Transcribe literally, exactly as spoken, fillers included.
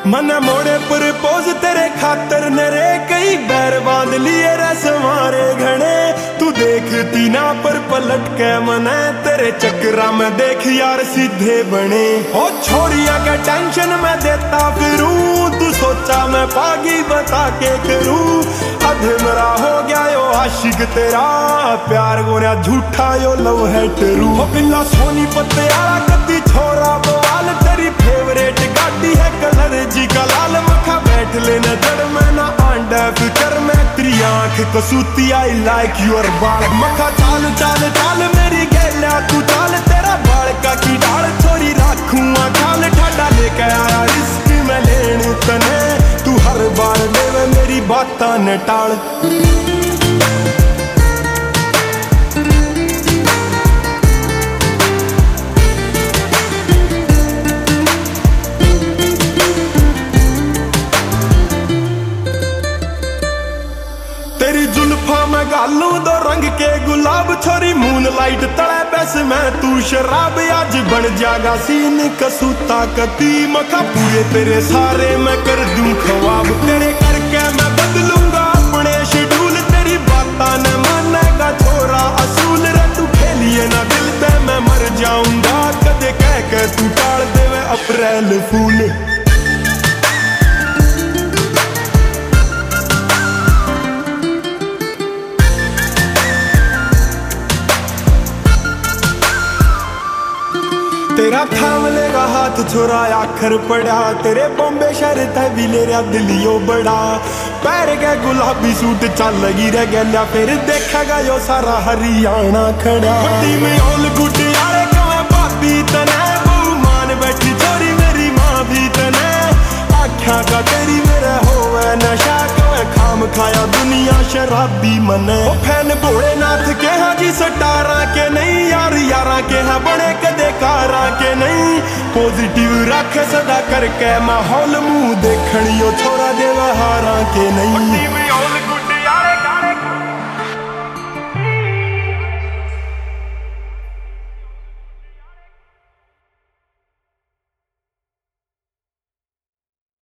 मने मोड़े प्रपोज तेरे खातर नरे कई बैर बांध लिए रसमारे घने। तू देखती ना पर पलट के मने तेरे चक्रा में देख यार सीधे बने। ओ छोड़िया के टेंशन में देता फिरूं, तू सोचा मैं पागी बता के करूं। अधमरा हो गया यो आशिक तेरा, प्यार गोरिया झूठा यो लव है टरू। ओ बिल्ला सोनी पत्ते आला कत्ती छोरा बवाल, तेरी फेवरेट गाड़ी है कलर जी का लाल। मखा बैठ लेना जड़ में ना आंडा फिकर में, तेरी आंख कसूती आई लाइक योर बाल। मखा चाल चाल चाल मेरी गैला तू चाल, तेरा बाल का की डाल छोरी राखूंगा ख्याल। ठाडा लेके आया रिस्क में लेन तने, तू हर बार देवे मेरी बातां ने टाल। तेरी जुल्फा में गालू दो रंग के गुलाब, छोरी मून लाइट तले बस मैं तू शराब। आज बन जागा सीन कसूता कती, मखा पूरे तेरे सारे मैं कर दूं ख्वाब। तेरे करके मैं बदलूंगा अपने शेड्यूल, तेरी बातां न मानेगा छोरा असूल रे। तू खेलिए ना दिल पे मैं मर जाऊंगा, कदे कह के तू टाल देवे अप्रैल फूल। तेरा थाम लेगा हाथ छोरा आखर पड़ा, तेरे बॉम्बे शहर तय भी ले रहा दिलियो बड़ा। पैर के गुलाबी सूट चल लगी रह गया, फिर देखेगा यो सारा हरियाणा खड़ा। हड्डी में ओल गुड्डी आले कवे भाभी तने, बहु मान बैठी छोरी मेरी माँ भी तने। आख्या का तेरी मेरे होवे नशा, कवे खाम खाया दुनिया शराबी मने। ओ फैन भोलेनाथ के हाँ जी सटारा के नहीं, यार यारा के हाँ बड़े कदे कारा के नहीं। पॉजिटिव रख सदा करके माहौल, मुंह देखनियो छोरा दे हारा के नहीं।